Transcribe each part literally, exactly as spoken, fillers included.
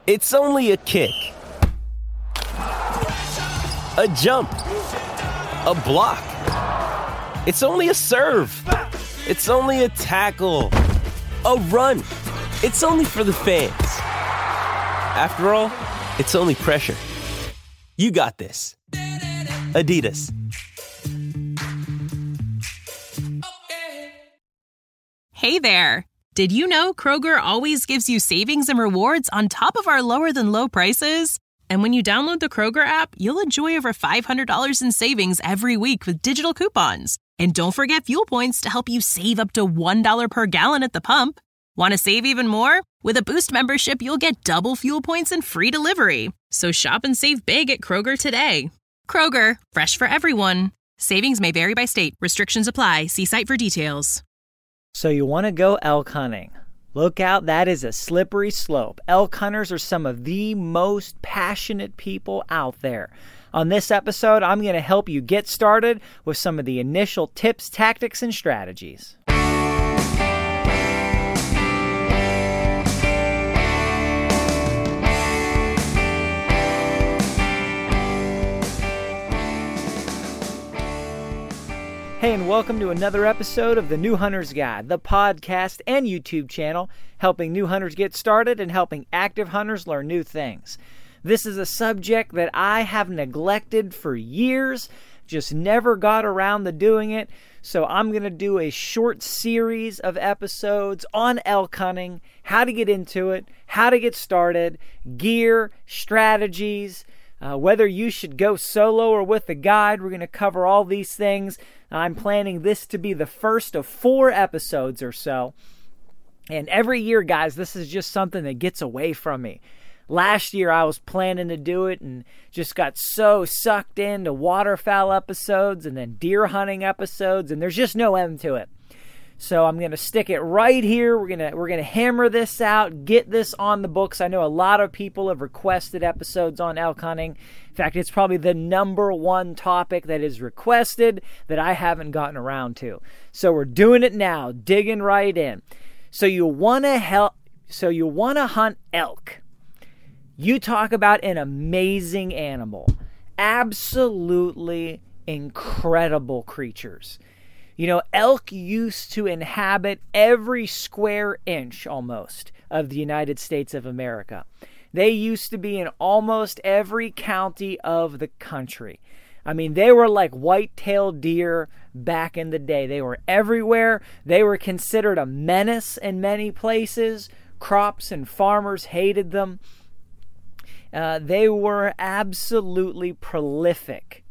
It's only a kick, a jump, a block. It's only a serve. It's only a tackle, a run. It's only for the fans. After all, it's only pressure. You got this. Adidas. Hey there. Did you know Kroger always gives you savings and rewards on top of our lower than low prices? And when you download the Kroger app, you'll enjoy over five hundred dollars in savings every week with digital coupons. And don't forget fuel points to help you save up to one dollar per gallon at the pump. Want to save even more? With a Boost membership, you'll get double fuel points and free delivery. So shop and save big at Kroger today. Kroger, fresh for everyone. Savings may vary by state. Restrictions apply. See site for details. So you want to go elk hunting. Look out, that is a slippery slope. Elk hunters are some of the most passionate people out there. On this episode, I'm going to help you get started with some of the initial tips, tactics, and strategies. Hey, and welcome to another episode of the New Hunter's Guide, the podcast and YouTube channel helping new hunters get started and helping active hunters learn new things. This is a subject that I have neglected for years, just never got around to doing it, so I'm going to do a short series of episodes on elk hunting, how to get into it, how to get started, gear, strategies, uh, whether you should go solo or with a guide. We're going to cover all these things. I'm planning this to be the first of four episodes or so. And every year, guys, this is just something that gets away from me. Last year, I was planning to do it and just got so sucked into waterfowl episodes and then deer hunting episodes, and there's just no end to it. So I'm going to stick it right here. We're going to we're going to hammer this out, get this on the books. I know a lot of people have requested episodes on elk hunting. In fact, it's probably the number one topic that is requested that I haven't gotten around to. So we're doing it now, digging right in. So you want to help so you want to hunt elk. You talk about an amazing animal. Absolutely incredible creatures. You know, elk used to inhabit every square inch, almost, of the United States of America. They used to be in almost every county of the country. I mean, they were like white-tailed deer back in the day. They were everywhere. They were considered a menace in many places. Crops and farmers hated them. Uh, they were absolutely prolific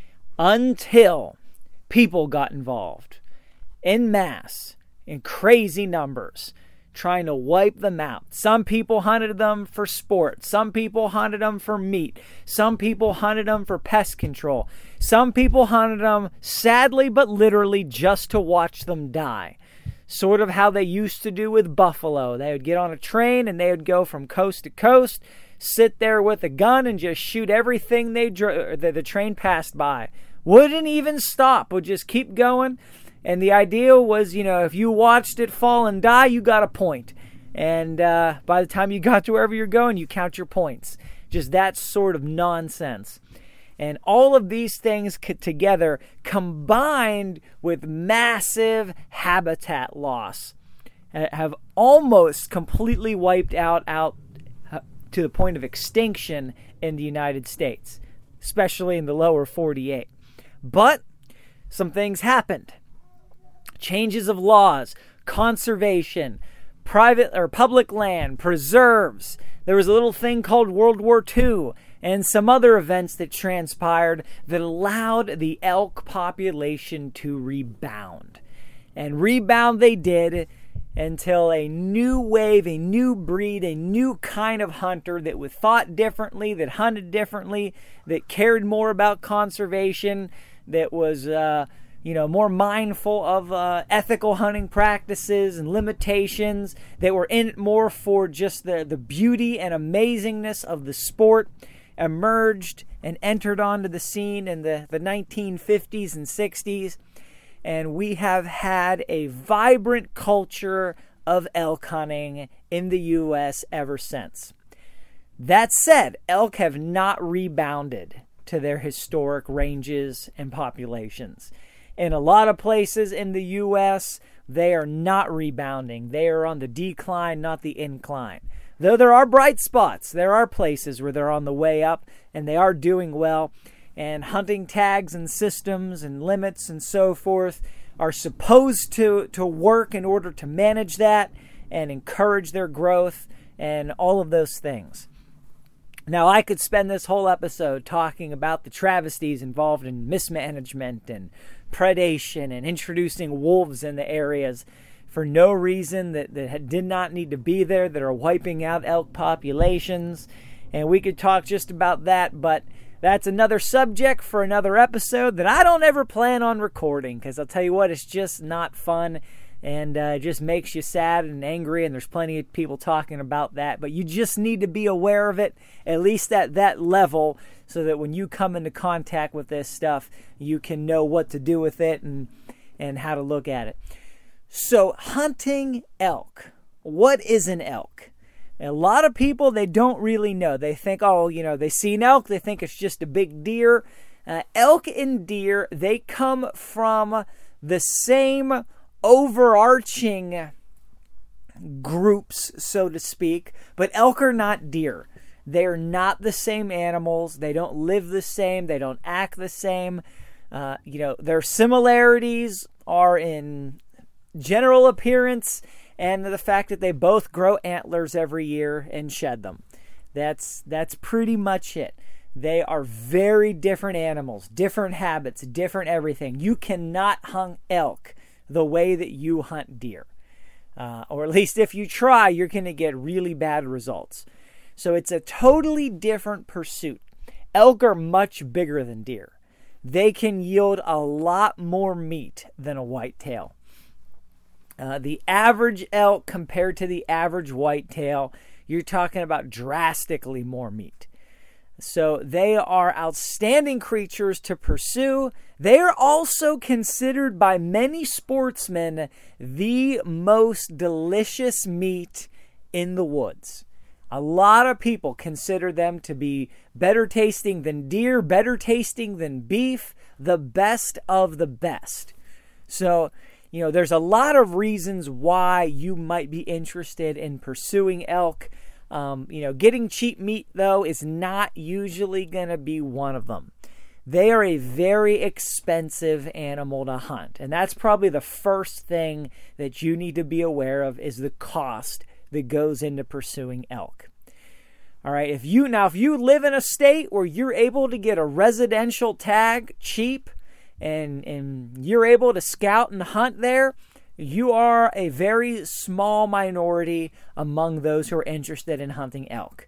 until people got involved en masse, in crazy numbers, trying to wipe them out. Some people hunted them for sport. Some people hunted them for meat. Some people hunted them for pest control. Some people hunted them, sadly but literally, just to watch them die. Sort of how they used to do with buffalo. They would get on a train and they would go from coast to coast, sit there with a gun and just shoot everything they dro- that the train passed by. Wouldn't even stop, would just keep going. And the idea was, you know, if you watched it fall and die, you got a point. And uh, by the time you got to wherever you're going, you count your points. Just that sort of nonsense. And all of these things together, combined with massive habitat loss, have almost completely wiped out, out uh, to the point of extinction in the United States, especially in the lower forty-eight. But some things happened. Changes of laws, conservation, private or public land, preserves. There was a little thing called World War Two and some other events that transpired that allowed the elk population to rebound. And rebound they did until a new wave, a new breed, a new kind of hunter that was thought differently, that hunted differently, that cared more about conservation, that was uh, you know, more mindful of uh, ethical hunting practices and limitations, that were in it more for just the, the beauty and amazingness of the sport, emerged and entered onto the scene in the, the nineteen fifties and sixties. And we have had a vibrant culture of elk hunting in the U S ever since. That said, elk have not rebounded to their historic ranges and populations. In a lot of places in the U S, they are not rebounding. They are on the decline, not the incline. Though there are bright spots, there are places where they're on the way up and they are doing well. And hunting tags and systems and limits and so forth are supposed to, to work in order to manage that and encourage their growth and all of those things. Now, I could spend this whole episode talking about the travesties involved in mismanagement and predation and introducing wolves in the areas for no reason that, that did not need to be there, that are wiping out elk populations. And we could talk just about that, but that's another subject for another episode that I don't ever plan on recording, because I'll tell you what, it's just not fun. And uh, it just makes you sad and angry, and there's plenty of people talking about that. But you just need to be aware of it, at least at that level, so that when you come into contact with this stuff, you can know what to do with it and, and how to look at it. So hunting elk. What is an elk? A lot of people, they don't really know. They think, oh, you know, they see an elk, they think it's just a big deer. Uh, elk and deer, they come from the same overarching groups, so to speak, but elk are not deer. They're not the same animals. They don't live the same. They don't act the same. Uh, you know, their similarities are in general appearance and the fact that they both grow antlers every year and shed them. That's that's pretty much it. They are very different animals, different habits, different everything. You cannot hunt elk the way that you hunt deer. Uh, or at least if you try, you're going to get really bad results. So it's a totally different pursuit. Elk are much bigger than deer. They can yield a lot more meat than a whitetail. Uh, the average elk compared to the average whitetail, you're talking about drastically more meat. So they are outstanding creatures to pursue. They are also considered by many sportsmen the most delicious meat in the woods. A lot of people consider them to be better tasting than deer, better tasting than beef, the best of the best. So, you know, there's a lot of reasons why you might be interested in pursuing elk. Um, you know, getting cheap meat, though, is not usually going to be one of them. They are a very expensive animal to hunt. And that's probably the first thing that you need to be aware of, is the cost that goes into pursuing elk. All right, if you now if you live in a state where you're able to get a residential tag cheap and and you're able to scout and hunt there, you are a very small minority among those who are interested in hunting elk.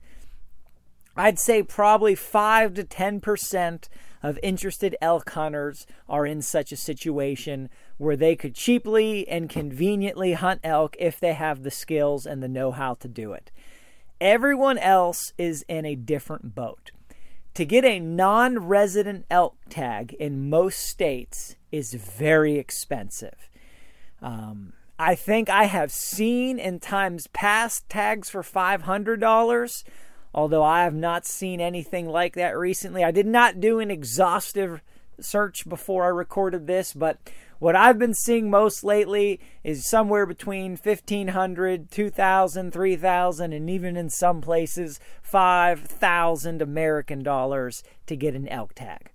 I'd say probably five to ten percent of interested elk hunters are in such a situation where they could cheaply and conveniently hunt elk if they have the skills and the know-how to do it. Everyone else is in a different boat. To get a non-resident elk tag in most states is very expensive. Um, I think I have seen in times past tags for five hundred dollars, although I have not seen anything like that recently. I did not do an exhaustive search before I recorded this, but what I've been seeing most lately is somewhere between fifteen hundred dollars, two thousand dollars, three thousand dollars, and even in some places five thousand American dollars to get an elk tag.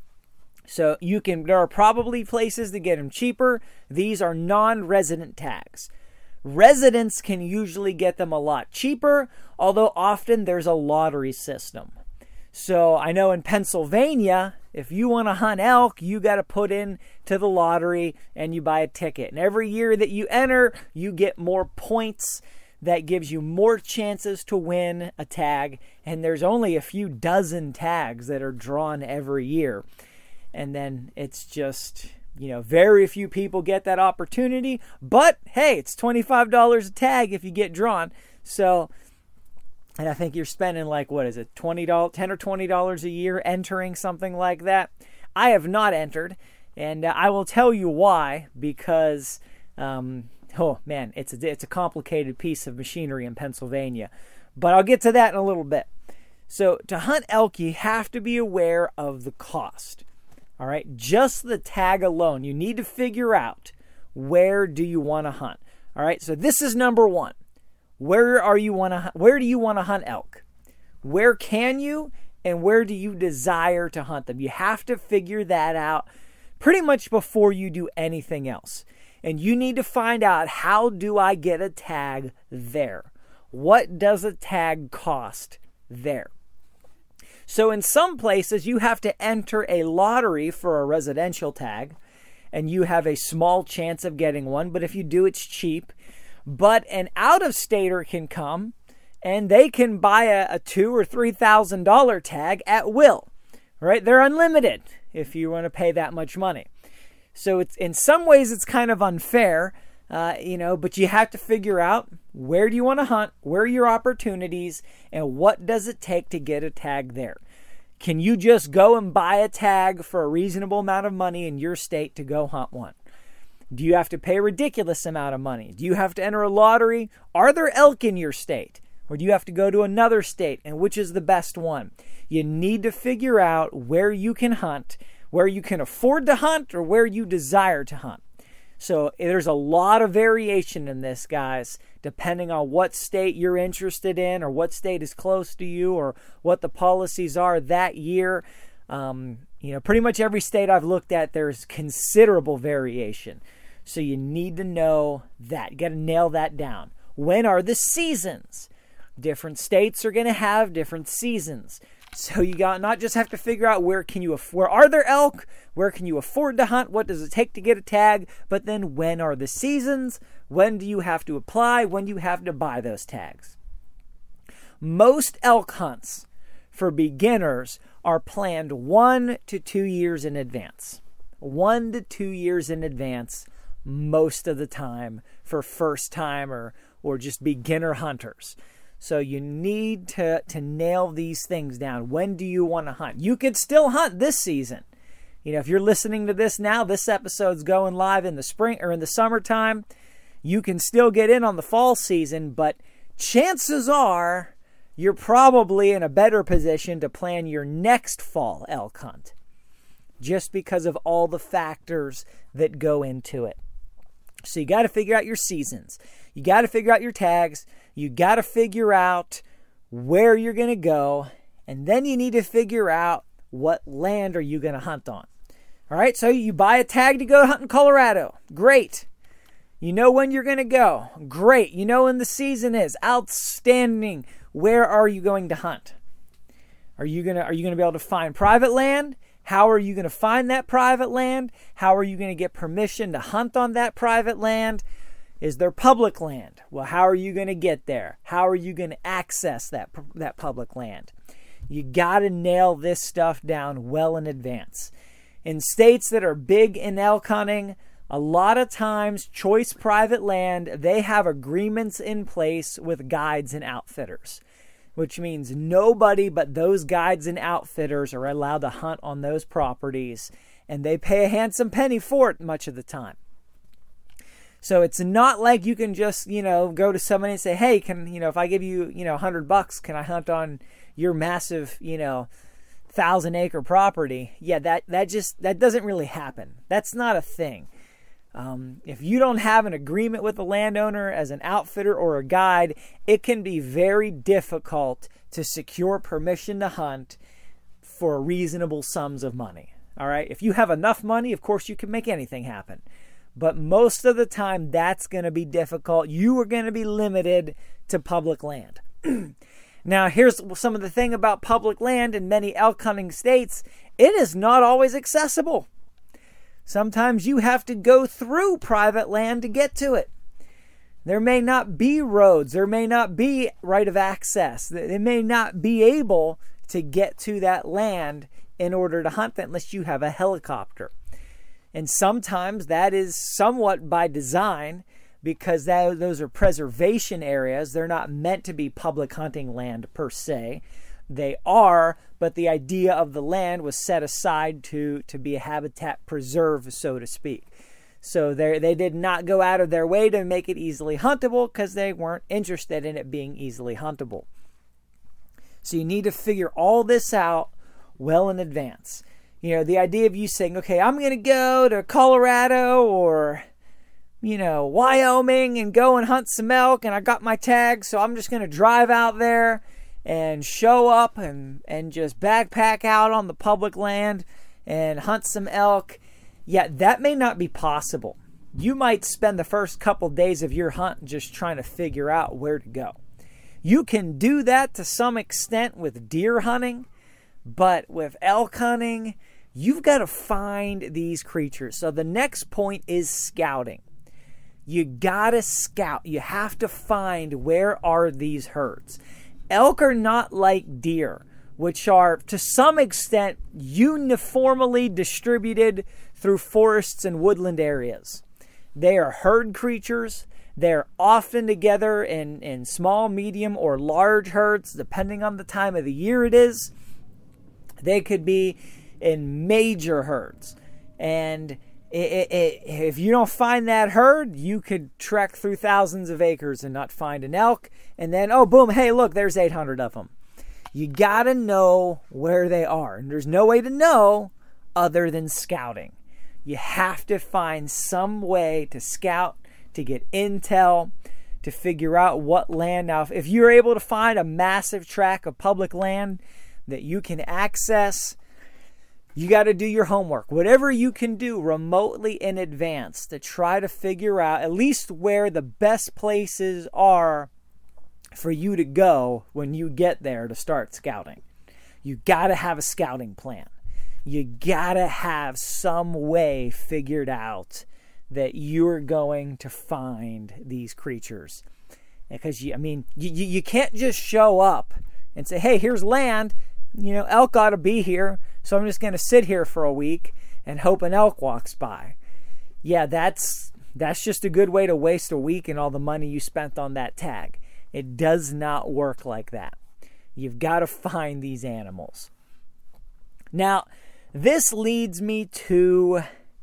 So you can, there are probably places to get them cheaper. These are non-resident tags. Residents can usually get them a lot cheaper, although often there's a lottery system. So I know in Pennsylvania, if you want to hunt elk, you got to put in to the lottery and you buy a ticket. And every year that you enter, you get more points. That gives you more chances to win a tag. And there's only a few dozen tags that are drawn every year. And then it's just, you know, very few people get that opportunity. But hey, it's twenty-five dollars a tag if you get drawn. So, and I think you're spending like, what is it, twenty dollars, ten or twenty dollars a year entering something like that. I have not entered, and uh, I will tell you why, because, um, oh man, it's a, it's a complicated piece of machinery in Pennsylvania. But I'll get to that in a little bit. So to hunt elk, you have to be aware of the cost. All right, just the tag alone, you need to figure out where do you want to hunt. All right, so this is number one. Where are you want to where do you want to hunt elk? Where can you and where do you desire to hunt them? You have to figure that out pretty much before you do anything else. And you need to find out, how do I get a tag there? What does a tag cost there? So in some places, you have to enter a lottery for a residential tag, and you have a small chance of getting one. But if you do, it's cheap. But an out-of-stater can come, and they can buy a, a two or three thousand dollar tag at will. Right? They're unlimited if you want to pay that much money. So it's in some ways it's kind of unfair, uh, you know. But you have to figure out, where do you want to hunt, where are your opportunities, and what does it take to get a tag there? Can you just go and buy a tag for a reasonable amount of money in your state to go hunt one? Do you have to pay a ridiculous amount of money? Do you have to enter a lottery? Are there elk in your state? Or do you have to go to another state? And which is the best one? You need to figure out where you can hunt, where you can afford to hunt, or where you desire to hunt. So there's a lot of variation in this, guys, depending on what state you're interested in, or what state is close to you, or what the policies are that year. Um, you know, pretty much every state I've looked at, there's considerable variation. So you need to know that. You got to nail that down. When are the seasons? Different states are going to have different seasons. So you got not just have to figure out where can you where are there elk, where can you afford to hunt, what does it take to get a tag, but then when are the seasons? When do you have to apply? When do you have to buy those tags? Most elk hunts for beginners are planned one to two years in advance. One to two years in advance most of the time for first time or or just beginner hunters. So you need to, to nail these things down. When do you want to hunt? You could still hunt this season. You know, if you're listening to this now, this episode's going live in the spring or in the summertime. You can still get in on the fall season, but chances are you're probably in a better position to plan your next fall elk hunt, just because of all the factors that go into it. So you got to figure out your seasons. You got to figure out your tags. You got to figure out where you're going to go. And then you need to figure out what land are you going to hunt on. All right, so you buy a tag to go hunt in Colorado. Great. You know when you're going to go. Great. You know when the season is. Outstanding. Where are you going to hunt? Are you going to, are you going to be able to find private land? How are you going to find that private land? How are you going to get permission to hunt on that private land? Is there public land? Well, how are you going to get there? How are you going to access that, that public land? You got to nail this stuff down well in advance. In states that are big in elk hunting, a lot of times, choice private land, they have agreements in place with guides and outfitters, which means nobody but those guides and outfitters are allowed to hunt on those properties, and they pay a handsome penny for it much of the time. So it's not like you can just, you know, go to somebody and say, hey, can, you know, if I give you, you know, a hundred bucks, can I hunt on your massive, you know, thousand acre property? Yeah, that, that just, that doesn't really happen. That's not a thing. Um, if you don't have an agreement with the landowner as an outfitter or a guide, it can be very difficult to secure permission to hunt for reasonable sums of money. All right. If you have enough money, of course, you can make anything happen. But most of the time, that's going to be difficult. You are going to be limited to public land. Now, here's some of the thing about public land in many elk hunting states. It is not always accessible. Sometimes you have to go through private land to get to it. There may not be roads. There may not be right of access. They may not be able to get to that land in order to hunt that unless you have a helicopter. And sometimes that is somewhat by design, because that, those are preservation areas. They're not meant to be public hunting land per se. They are, but the idea of the land was set aside to, to be a habitat preserve, so to speak. So they they did not go out of their way to make it easily huntable because they weren't interested in it being easily huntable. So you need to figure all this out well in advance. You know, the idea of you saying, okay, I'm going to go to Colorado or, you know, Wyoming and go and hunt some elk, and I got my tag, so I'm just going to drive out there and show up and, and just backpack out on the public land and hunt some elk. Yeah, that may not be possible. You might spend the first couple days of your hunt just trying to figure out where to go. You can do that to some extent with deer hunting, but with elk hunting, you've got to find these creatures. So the next point is scouting. You got to scout. You have to find where are these herds. Elk are not like deer, which are to some extent uniformly distributed through forests and woodland areas. They are herd creatures. They're often together in, in small, medium, or large herds, depending on the time of the year it is. They could be in major herds. And it, it, it, if you don't find that herd, you could trek through thousands of acres and not find an elk. And then, oh, boom, hey, look, there's eight hundred of them. You got to know where they are. And there's no way to know other than scouting. You have to find some way to scout, to get intel, to figure out what land. Now, if you're able to find a massive tract of public land that you can access, you got to do your homework. Whatever you can do remotely in advance to try to figure out at least where the best places are for you to go when you get there to start scouting. You got to have a scouting plan. You got to have some way figured out that you're going to find these creatures. Because, you, I mean, you, you can't just show up and say, hey, here's land. You know, elk ought to be here, so I'm just going to sit here for a week and hope an elk walks by. Yeah, that's that's just a good way to waste a week and all the money you spent on that tag. It does not work like that. You've got to find these animals. Now, this leads me to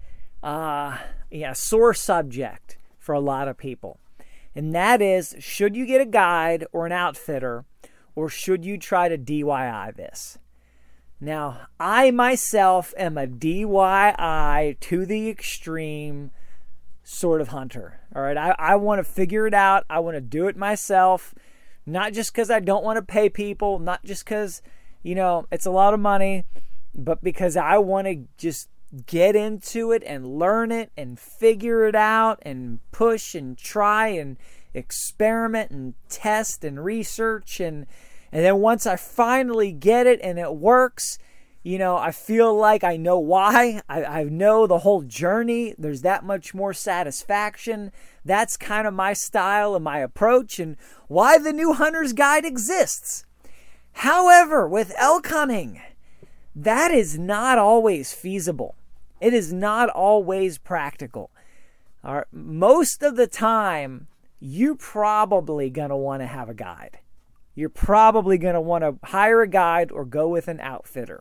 uh, yeah, a sore subject for a lot of people. And that is, should you get a guide or an outfitter, or should you try to D I Y this? Now, I myself am a D I Y to the extreme sort of hunter. All right, I, I want to figure it out. I want to do it myself, not just because I don't want to pay people, not just because, you know, it's a lot of money, but because I want to just get into it and learn it and figure it out and push and try and experiment and test and research. And, and then once I finally get it and it works, you know, I feel like I know why. I, I know the whole journey. There's that much more satisfaction. That's kind of my style and my approach and why the New Hunter's Guide exists. However, with elk hunting, that is not always feasible. It is not always practical. All right, most of the time, you're probably going to want to have a guide. You're probably going to want to hire a guide or go with an outfitter.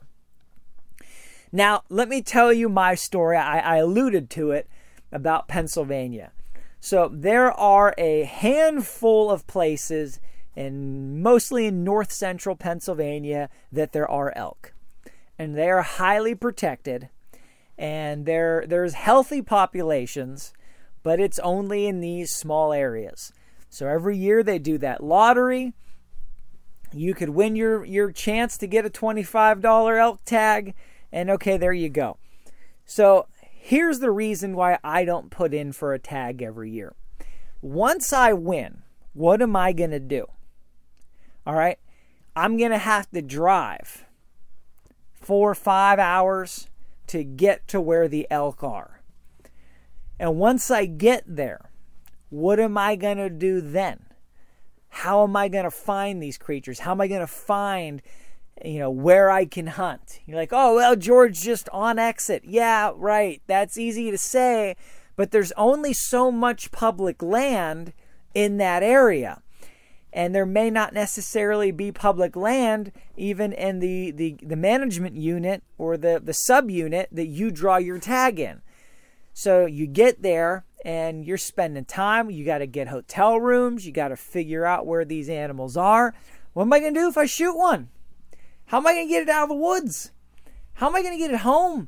Now, let me tell you my story. I, I alluded to it about Pennsylvania. So there are a handful of places, and mostly in north central Pennsylvania, that there are elk. And they are highly protected. And there there's healthy populations, but it's only in these small areas. So every year they do that lottery. You could win your, your chance to get a twenty-five dollars elk tag, and okay, there you go. So here's the reason why I don't put in for a tag every year. Once I win, what am I going to do? All right, I'm going to have to drive four or five hours to get to where the elk are. And once I get there, what am I going to do then? How am I going to find these creatures? How am I going to find, you know, where I can hunt? You're like, oh, well, George, just on exit. Yeah, right. That's easy to say, but there's only so much public land in that area. And there may not necessarily be public land even in the, the, the management unit or the, the subunit that you draw your tag in. So you get there and you're spending time. You got to get hotel rooms. You got to figure out where these animals are. What am I going to do if I shoot one? How am I going to get it out of the woods? How am I going to get it home?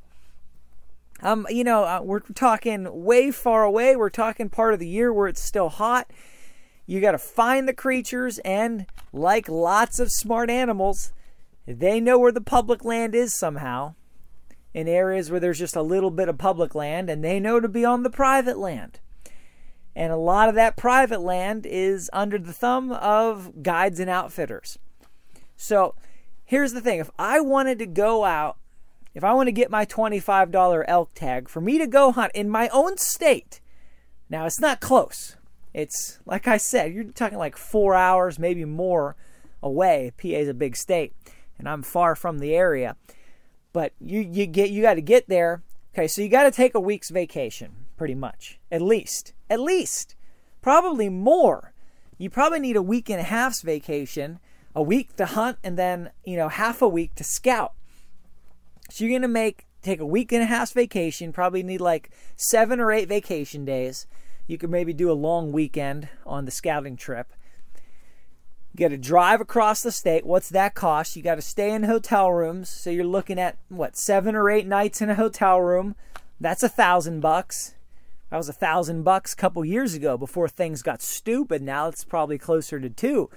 Um, you know, uh, we're talking way far away. We're talking part of the year where it's still hot. You got to find the creatures, and like lots of smart animals, they know where the public land is somehow. In areas where there's just a little bit of public land, and they know to be on the private land. And a lot of that private land is under the thumb of guides and outfitters. So here's the thing. If I wanted to go out, if I want to get my twenty-five dollars elk tag, for me to go hunt in my own state, now it's not close. It's, like I said, you're talking like four hours, maybe more away. P A is a big state, and I'm far from the area. But you you get you got to get there. Okay, so you got to take a week's vacation, pretty much, at least, at least, probably more. You probably need a week and a half's vacation, a week to hunt, and then you know half a week to scout. So you're gonna make take a week and a half's vacation. Probably need like seven or eight vacation days. You could maybe do a long weekend on the scouting trip. You got to drive across the state. What's that cost? You got to stay in hotel rooms. So you're looking at, what, seven or eight nights in a hotel room. That's a thousand bucks. That was a thousand bucks a couple years ago before things got stupid. Now it's probably closer to two.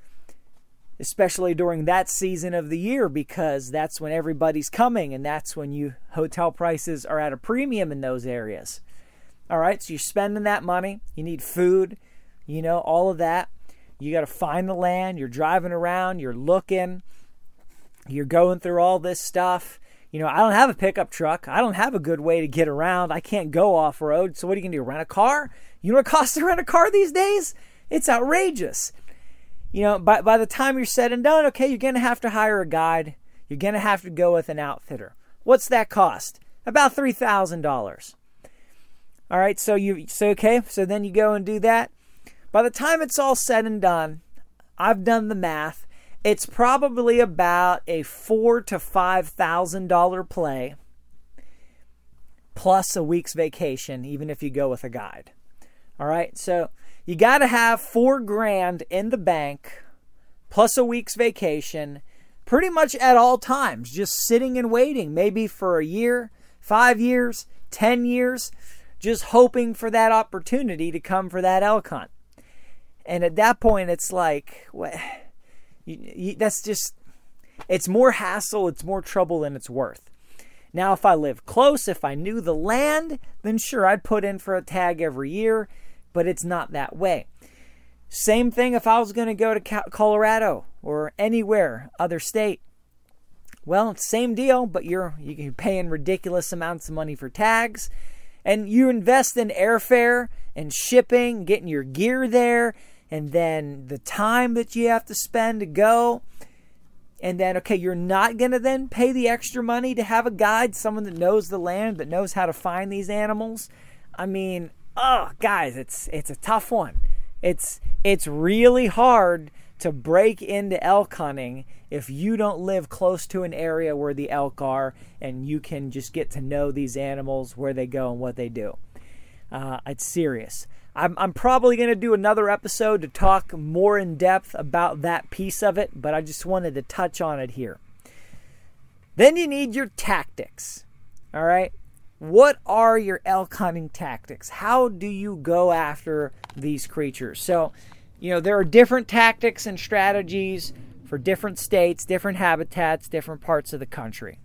Especially during that season of the year, because that's when everybody's coming, and that's when you hotel prices are at a premium in those areas. All right, so you're spending that money. You need food, you know, all of that. You got to find the land. You're driving around. You're looking. You're going through all this stuff. You know, I don't have a pickup truck. I don't have a good way to get around. I can't go off-road. So what are you going to do, rent a car? You know what it costs to rent a car these days? It's outrageous. You know, by, by the time you're said and done, okay, you're going to have to hire a guide. You're going to have to go with an outfitter. What's that cost? About three thousand dollars. All right, so you so okay, so then you go and do that. By the time it's all said and done, I've done the math. It's probably about a four to five thousand dollar play, plus a week's vacation, even if you go with a guide. All right, so you got to have four grand in the bank, plus a week's vacation, pretty much at all times, just sitting and waiting, maybe for a year, five years, ten years. Just hoping for that opportunity to come for that elk hunt. And at that point, it's like, well, you, you, that's just, it's more hassle, it's more trouble than it's worth. Now, if I lived close, if I knew the land, then sure, I'd put in for a tag every year, but it's not that way. Same thing if I was going to go to Colorado or anywhere, other state. Well, same deal, but you're, you're paying ridiculous amounts of money for tags. And you invest in airfare and shipping, getting your gear there, and then the time that you have to spend to go. And then, okay, you're not going to then pay the extra money to have a guide, someone that knows the land, that knows how to find these animals. I mean, oh, guys, it's it's a tough one. It's it's really hard to break into elk hunting if you don't live close to an area where the elk are and you can just get to know these animals, where they go and what they do. Uh, it's serious. I'm, I'm probably going to do another episode to talk more in depth about that piece of it, but I just wanted to touch on it here. Then you need your tactics. All right? What are your elk hunting tactics? How do you go after these creatures? So, you know, there are different tactics and strategies for different states, different habitats, different parts of the country.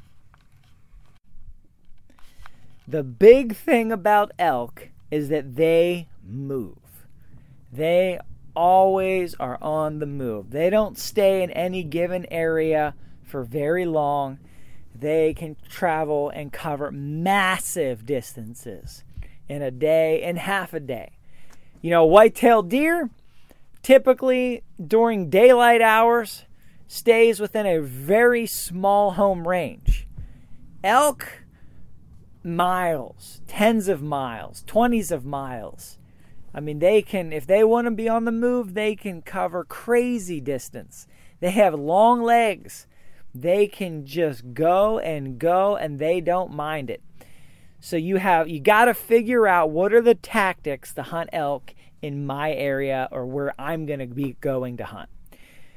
The big thing about elk is that they move. They always are on the move. They don't stay in any given area for very long. They can travel and cover massive distances in a day, in half a day. You know, white-tailed deer, typically during daylight hours, stays within a very small home range. Elk, miles, tens of miles, twenties of miles. I mean, they can, if they want to be on the move, they can cover crazy distance. They have long legs. They can just go and go, and they don't mind it. So you have, you got to figure out what are the tactics to hunt elk in my area or where I'm going to be going to hunt.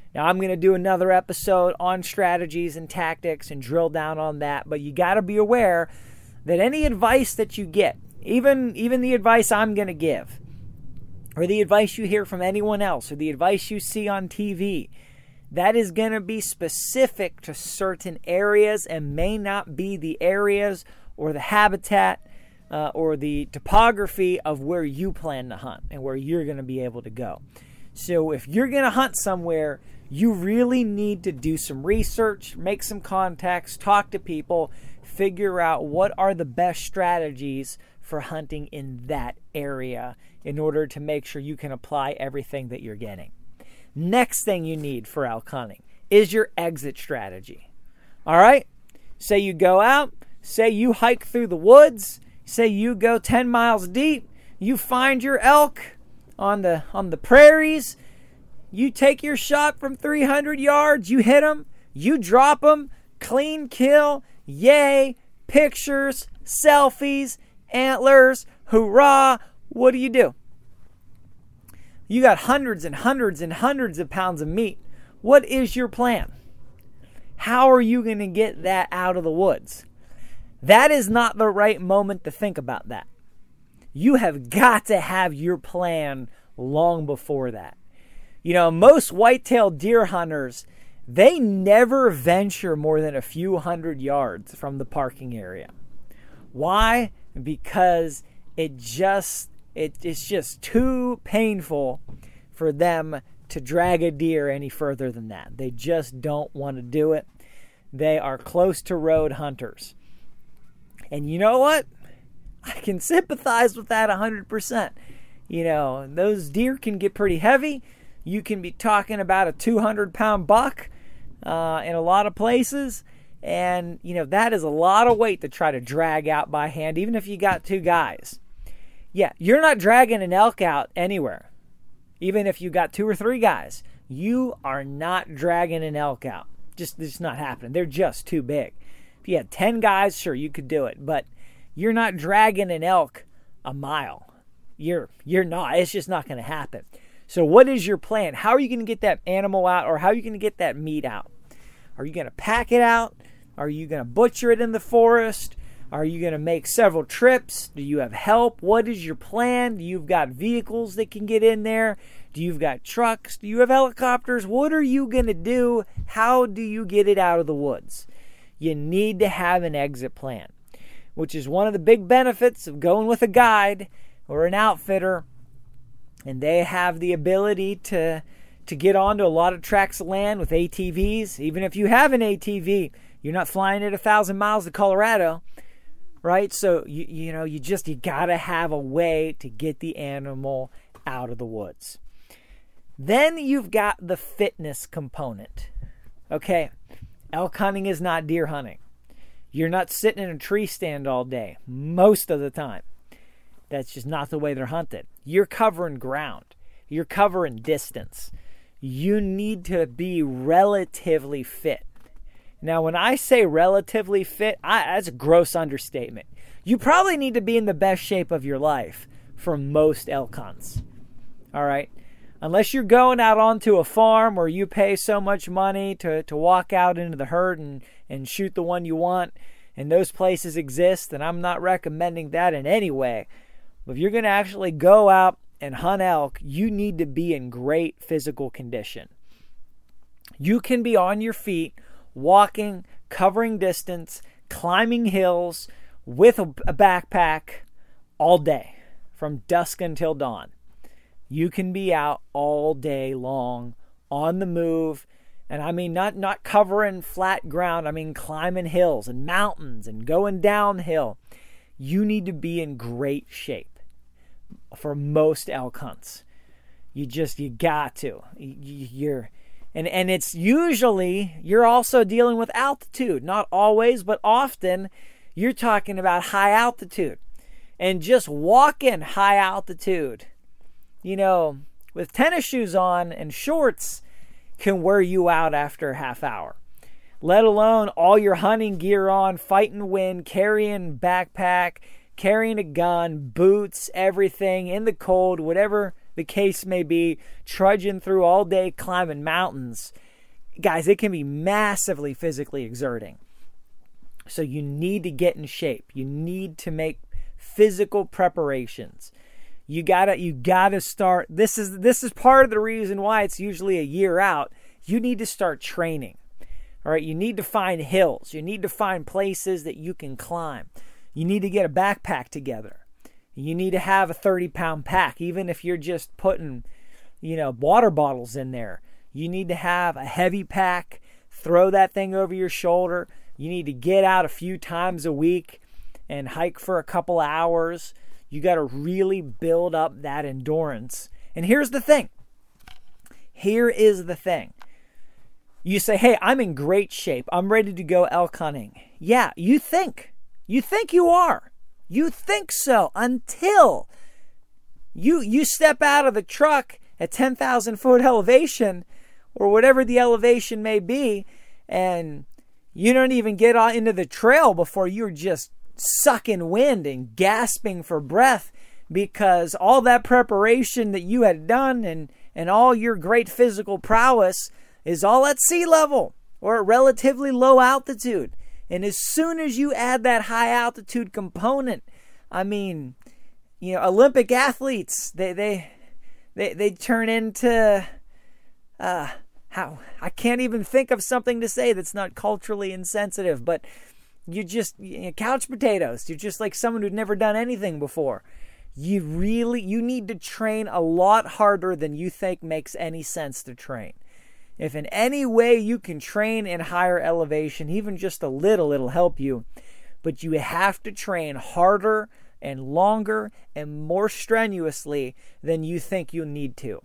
Now, I'm going to do another episode on strategies and tactics and drill down on that, but you got to be aware that any advice that you get, even, even the advice I'm going to give, or the advice you hear from anyone else, or the advice you see on T V, that is going to be specific to certain areas and may not be the areas or the habitat uh, or the topography of where you plan to hunt and where you're going to be able to go. So if you're going to hunt somewhere, you really need to do some research, make some contacts, talk to people, figure out what are the best strategies for hunting in that area in order to make sure you can apply everything that you're getting. Next thing you need for elk hunting is your exit strategy. All right? Say you go out, say you hike through the woods, say you go ten miles deep, you find your elk on the on the prairies, you take your shot from three hundred yards, you hit them, you drop them, clean kill, yay, pictures, selfies, antlers, hurrah. What do you do? You got hundreds and hundreds and hundreds of pounds of meat. What is your plan? How are you going to get that out of the woods? That is not the right moment to think about that. You have got to have your plan long before that. You know, most whitetail deer hunters, they never venture more than a few hundred yards from the parking area. Why? Because it just it, it's just too painful for them to drag a deer any further than that. They just don't want to do it. They are close to road hunters. And you know what? I can sympathize with that one hundred percent. You know, those deer can get pretty heavy. You can be talking about a two hundred pound buck uh, in a lot of places. And, you know, that is a lot of weight to try to drag out by hand, even if you got two guys. Yeah, you're not dragging an elk out anywhere. Even if you got two or three guys, you are not dragging an elk out. Just, it's not happening. They're just too big. If you had ten guys, sure, you could do it. But you're not dragging an elk a mile. You're, you're not. It's just not going to happen. So what is your plan? How are you going to get that animal out, or how are you going to get that meat out? Are you going to pack it out? Are you going to butcher it in the forest? Are you going to make several trips? Do you have help? What is your plan? Do you've got vehicles that can get in there? Do you've got trucks? Do you have helicopters? What are you going to do? How do you get it out of the woods? You need to have an exit plan, which is one of the big benefits of going with a guide or an outfitter. And they have the ability to, to get onto a lot of tracts of land with A T Vs. Even if you have an A T V, you're not flying at a thousand miles to Colorado, right? So, you, you know, you just, you got to have a way to get the animal out of the woods. Then you've got the fitness component. Okay, elk hunting is not deer hunting. You're not sitting in a tree stand all day, most of the time. That's just not the way they're hunted. You're covering ground. You're covering distance. You need to be relatively fit. Now, when I say relatively fit, I, that's a gross understatement. You probably need to be in the best shape of your life for most elk hunts. All right? Unless you're going out onto a farm where you pay so much money to, to walk out into the herd and, and shoot the one you want, and those places exist, and I'm not recommending that in any way. But if you're going to actually go out and hunt elk, you need to be in great physical condition. You can be on your feet, walking, covering distance, climbing hills with a, a backpack all day, from dusk until dawn. You can be out all day long, on the move, and I mean not, not covering flat ground, I mean climbing hills and mountains and going downhill. You need to be in great shape for most elk hunts. You just, you got to. You're, and, and it's usually, you're also dealing with altitude. Not always, but often, you're talking about high altitude. And just walking high altitude, you know, with tennis shoes on and shorts, can wear you out after a half hour. Let alone all your hunting gear on, fighting wind, carrying backpack, carrying a gun, boots, everything, in the cold, whatever the case may be, trudging through all day climbing mountains. Guys, it can be massively physically exerting. So you need to get in shape. You need to make physical preparations. You gotta, you gotta start. This is this is part of the reason why it's usually a year out. You need to start training. All right, you need to find hills. You need to find places that you can climb. You need to get a backpack together. You need to have a thirty pound pack, even if you're just putting, you know, water bottles in there. You need to have a heavy pack. Throw that thing over your shoulder. You need to get out a few times a week and hike for a couple hours. You got to really build up that endurance. And here's the thing. Here is the thing. You say, hey, I'm in great shape. I'm ready to go elk hunting. Yeah, you think. You think you are. You think so until you you step out of the truck at ten thousand foot elevation or whatever the elevation may be, and you don't even get on into the trail before you're just sucking wind and gasping for breath because all that preparation that you had done and, and all your great physical prowess is all at sea level or at relatively low altitude. And as soon as you add that high altitude component, I mean, you know, Olympic athletes, they they they, they turn into uh how I can't even think of something to say that's not culturally insensitive, but you just you know, couch potatoes. You're just like someone who'd never done anything before. You really you need to train a lot harder than you think makes any sense to train. If in any way you can train in higher elevation, even just a little, it'll help you. But you have to train harder and longer and more strenuously than you think you need to.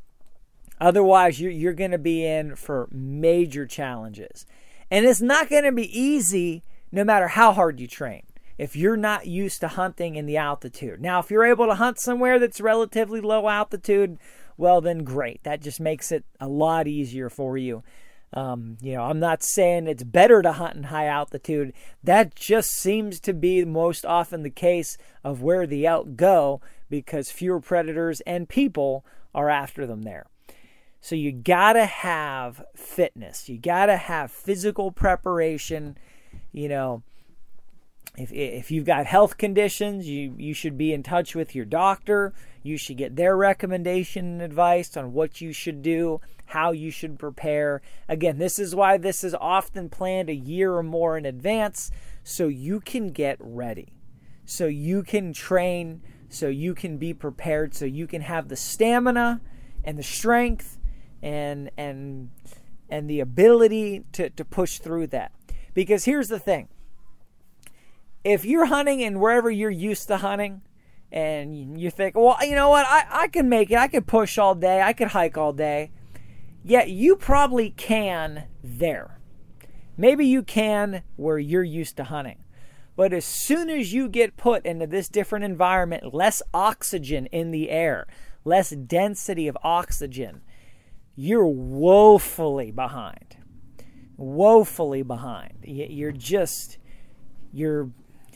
Otherwise, you're, you're going to be in for major challenges. And it's not going to be easy no matter how hard you train if you're not used to hunting in the altitude. Now, if you're able to hunt somewhere that's relatively low altitude, well, then great. That just makes it a lot easier for you. Um, you know, I'm not saying it's better to hunt in high altitude. That just seems to be most often the case of where the elk go because fewer predators and people are after them there. So you gotta have fitness. You gotta have physical preparation. You know, if if you've got health conditions, you, you should be in touch with your doctor. You should get their recommendation and advice on what you should do, how you should prepare. Again, this is why this is often planned a year or more in advance, so you can get ready, so you can train, so you can be prepared, so you can have the stamina and the strength and and and the ability to, to push through that. Because here's the thing. If you're hunting and wherever you're used to hunting, and you think, well, you know what, I, I can make it. I can push all day. I can hike all day. Yeah, you probably can there. Maybe you can where you're used to hunting. But as soon as you get put into this different environment, less oxygen in the air, less density of oxygen, you're woefully behind. Woefully behind. You're just, you're...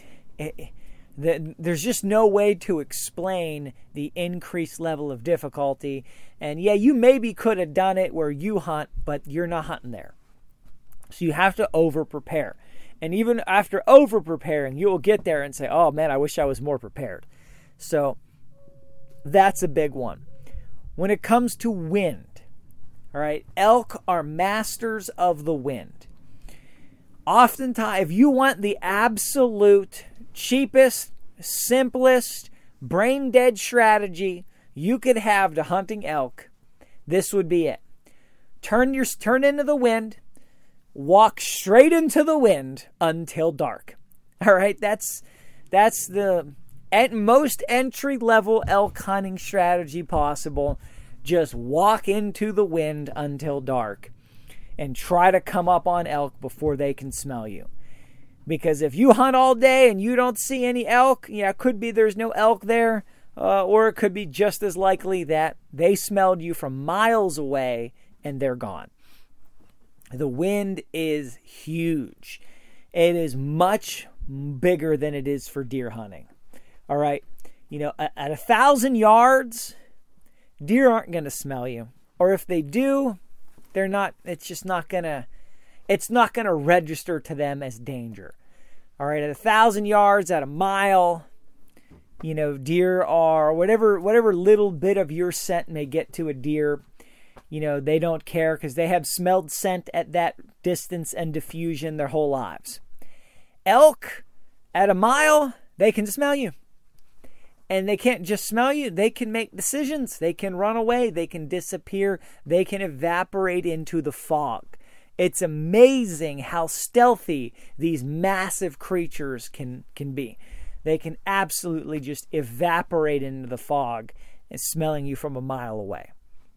There's just no way to explain the increased level of difficulty. And yeah, you maybe could have done it where you hunt, but you're not hunting there. So you have to over-prepare. And even after over-preparing, you will get there and say, oh man, I wish I was more prepared. So that's a big one. When it comes to wind, all right, elk are masters of the wind. Oftentimes, if you want the absolute cheapest, simplest, brain-dead strategy you could have to hunting elk, this would be it. Turn your turn into the wind, walk straight into the wind until dark. All right, that's that's the at most entry-level elk hunting strategy possible. Just walk into the wind until dark and try to come up on elk before they can smell you. Because if you hunt all day and you don't see any elk, yeah, it could be there's no elk there, uh, or it could be just as likely that they smelled you from miles away and they're gone. The wind is huge. It is much bigger than it is for deer hunting. All right, you know, at, at a thousand yards, deer aren't going to smell you. Or if they do, they're not, it's just not going to, it's not going to register to them as danger. All right, at a thousand yards, at a mile, you know, deer are, whatever, whatever little bit of your scent may get to a deer, you know, they don't care because they have smelled scent at that distance and diffusion their whole lives. Elk, at a mile, they can smell you. And they can't just smell you. They can make decisions. They can run away. They can disappear. They can evaporate into the fog. It's amazing how stealthy these massive creatures can, can be. They can absolutely just evaporate into the fog and smelling you from a mile away.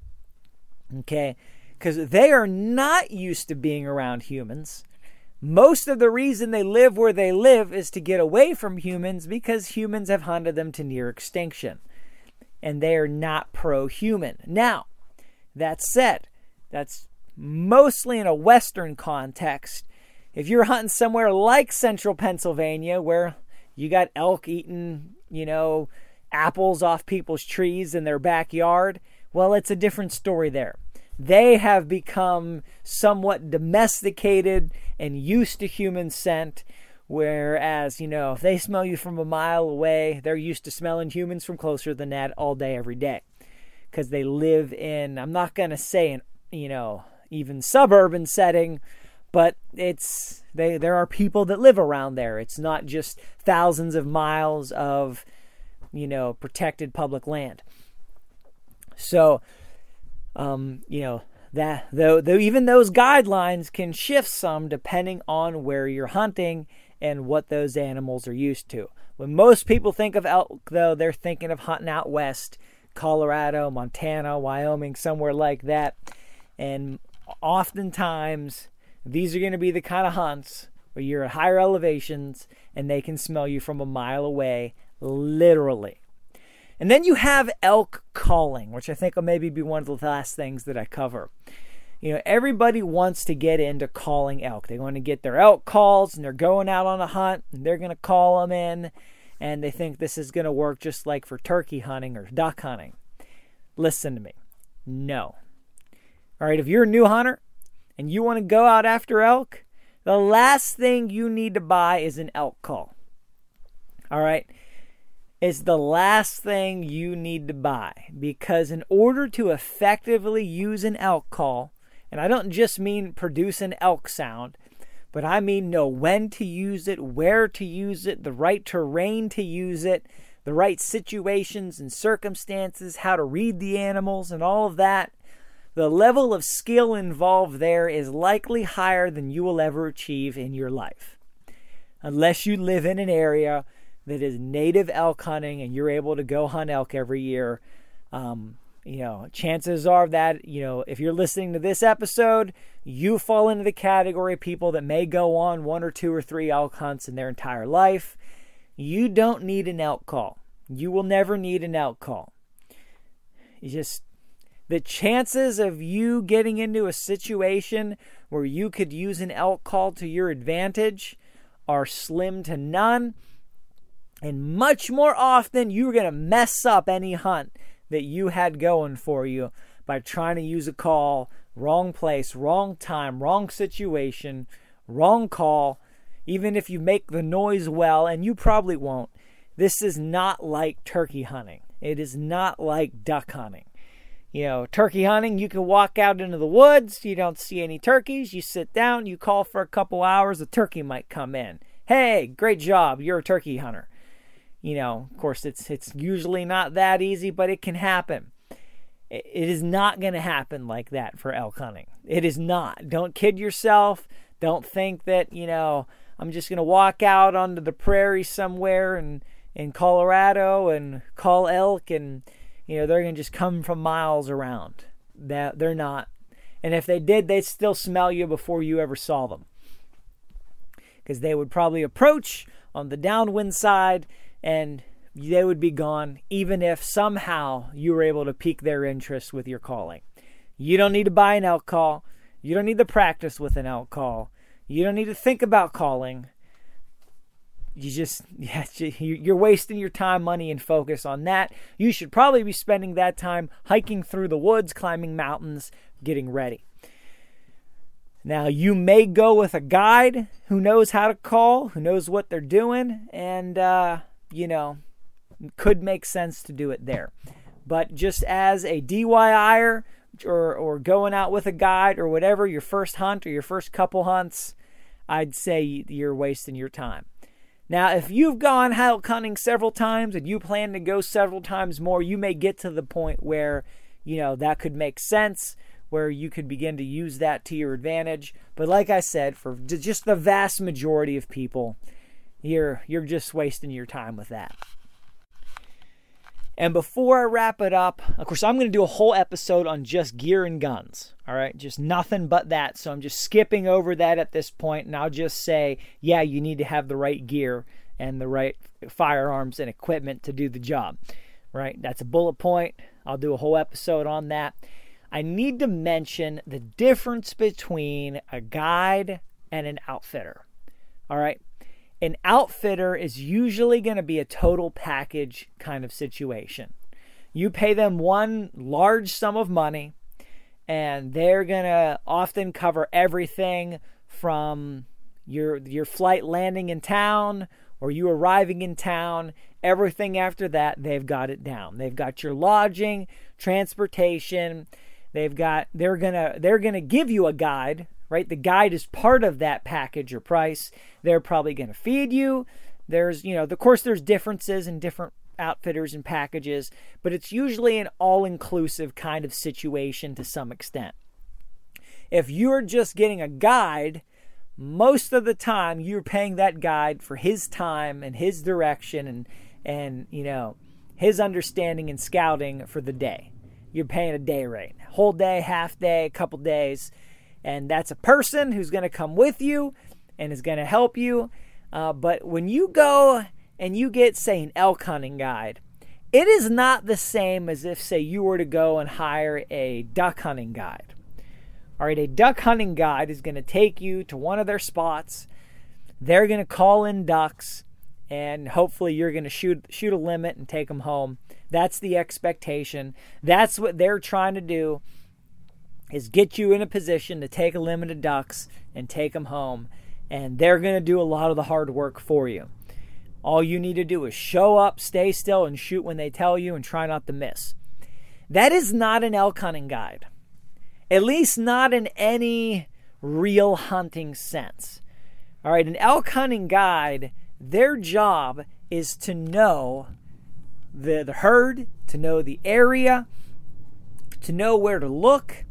Okay? Because they are not used to being around humans. Most of the reason they live where they live is to get away from humans because humans have hunted them to near extinction. And they are not pro-human. Now, that said, that's mostly in a Western context. If you're hunting somewhere like central Pennsylvania where you got elk eating, you know, apples off people's trees in their backyard, well, it's a different story there. They have become somewhat domesticated and used to human scent, whereas, you know, if they smell you from a mile away, they're used to smelling humans from closer than that all day, every day. Because they live in, I'm not going to say an, you know, even suburban setting, but it's, they, there are people that live around there. It's not just thousands of miles of, you know, protected public land. So, Um, you know, that though, though even those guidelines can shift some depending on where you're hunting and what those animals are used to. When most people think of elk, though, they're thinking of hunting out west, Colorado, Montana, Wyoming, somewhere like that. And oftentimes, these are going to be the kind of hunts where you're at higher elevations and they can smell you from a mile away, literally. And then you have elk calling, which I think will maybe be one of the last things that I cover. You know, everybody wants to get into calling elk. They want to get their elk calls, and they're going out on a hunt, and they're going to call them in, and they think this is going to work just like for turkey hunting or duck hunting. Listen to me. No. All right, if you're a new hunter and you want to go out after elk, the last thing you need to buy is an elk call. All right? It's the last thing you need to buy, because in order to effectively use an elk call, and I don't just mean produce an elk sound, but I mean know when to use it, where to use it, the right terrain to use it, the right situations and circumstances, how to read the animals and all of that, the level of skill involved there is likely higher than you will ever achieve in your life. Unless you live in an area that is native elk hunting and you're able to go hunt elk every year, um, you know, chances are that, you know, if you're listening to this episode, you fall into the category of people that may go on one or two or three elk hunts in their entire life. You don't need an elk call. You will never need an elk call. You just, the chances of you getting into a situation where you could use an elk call to your advantage are slim to none. And much more often, you're going to mess up any hunt that you had going for you by trying to use a call, wrong place, wrong time, wrong situation, wrong call. Even if you make the noise well, and you probably won't, this is not like turkey hunting. It is not like duck hunting. You know, turkey hunting, you can walk out into the woods, you don't see any turkeys, you sit down, you call for a couple hours, a turkey might come in. Hey, great job, you're a turkey hunter. You know, of course, it's it's usually not that easy, but it can happen. It is not going to happen like that for elk hunting. It is not. Don't kid yourself. Don't think that, you know, I'm just going to walk out onto the prairie somewhere in, in Colorado and call elk and, you know, they're going to just come from miles around. That they're not. And if they did, they'd still smell you before you ever saw them. Because they would probably approach on the downwind side and they would be gone, even if somehow you were able to pique their interest with your calling. You don't need to buy an elk call. You don't need to practice with an elk call. You don't need to think about calling. you just, yeah, you're wasting your time, money, and focus on that. You should probably be spending that time hiking through the woods, climbing mountains, getting ready. Now, you may go with a guide who knows how to call, who knows what they're doing, and, uh, you know, could make sense to do it there. But just as a D I Y-er or, or going out with a guide or whatever, your first hunt or your first couple hunts, I'd say you're wasting your time. Now, if you've gone elk hunting several times and you plan to go several times more, you may get to the point where, you know, that could make sense, where you could begin to use that to your advantage. But like I said, for just the vast majority of people, you're you're just wasting your time with that. And before I wrap it up, of course, I'm going to do a whole episode on just gear and guns. All right, just nothing but that. So I'm just skipping over that at this point, and I'll just say, yeah, you need to have the right gear and the right firearms and equipment to do the job. Right? That's a bullet point. I'll do a whole episode on that. I need to mention the difference between a guide and an outfitter. All right? An outfitter is usually going to be a total package kind of situation. You pay them one large sum of money, and they're going to often cover everything from your your flight landing in town or you arriving in town. Everything after that, they've got it down. They've got your lodging, transportation. They've got they're going to they're going to give you a guide. Right? The guide is part of that package or price. They're probably going to feed you. There's, you know, of course, there's differences in different outfitters and packages, but it's usually an all-inclusive kind of situation to some extent. If you're just getting a guide, most of the time you're paying that guide for his time and his direction and, and you know, his understanding and scouting for the day. You're paying a day rate. Whole day, half day, a couple days. And that's a person who's going to come with you and is going to help you. Uh, but when you go and you get, say, an elk hunting guide, it is not the same as if, say, you were to go and hire a duck hunting guide. All right, a duck hunting guide is going to take you to one of their spots. They're going to call in ducks, and hopefully you're going to shoot shoot a limit and take them home. That's the expectation. That's what they're trying to do, is get you in a position to take a limit of ducks and take them home. And they're going to do a lot of the hard work for you. All you need to do is show up, stay still, and shoot when they tell you and try not to miss. That is not an elk hunting guide. At least not in any real hunting sense. All right, an elk hunting guide, their job is to know the, the herd, to know the area, to know where to look,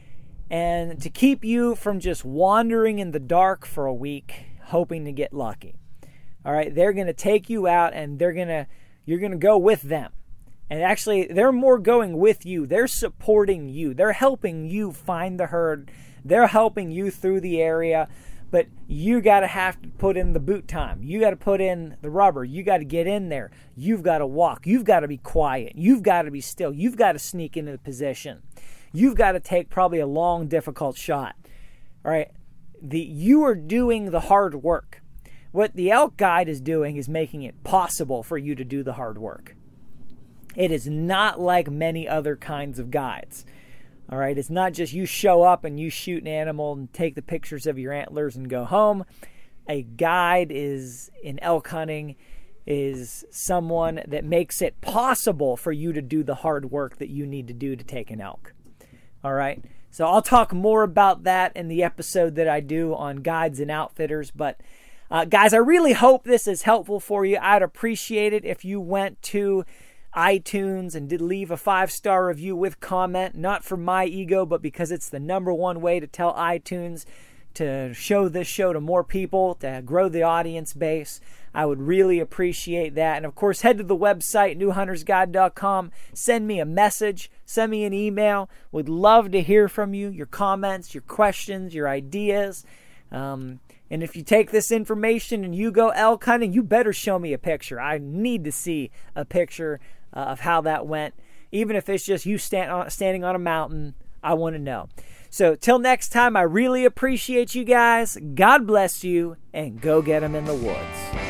and to keep you from just wandering in the dark for a week hoping to get lucky. All right, they're going to take you out and they're going to you're going to go with them. And actually, they're more going with you. They're supporting you. They're helping you find the herd. They're helping you through the area, but you got to have to put in the boot time. You got to put in the rubber. You got to get in there. You've got to walk. You've got to be quiet. You've got to be still. You've got to sneak into the position. You've got to take probably a long, difficult shot. All right. The, you are doing the hard work. What the elk guide is doing is making it possible for you to do the hard work. It is not like many other kinds of guides. All right. It's not just you show up and you shoot an animal and take the pictures of your antlers and go home. A guide is in elk hunting is someone that makes it possible for you to do the hard work that you need to do to take an elk. All right. So I'll talk more about that in the episode that I do on guides and outfitters. But uh, guys, I really hope this is helpful for you. I'd appreciate it if you went to iTunes and did leave a five-star review with comment, not for my ego, but because it's the number one way to tell iTunes to show this show to more people, to grow the audience base. I would really appreciate that. And of course, head to the website, new hunters guide dot com. Send me a message. Send me an email. Would love to hear from you, your comments, your questions, your ideas. Um, and if you take this information and you go elk hunting, you better show me a picture. I need to see a picture uh, of how that went. Even if it's just you stand on, standing on a mountain, I want to know. So till next time, I really appreciate you guys. God bless you, and go get them in the woods.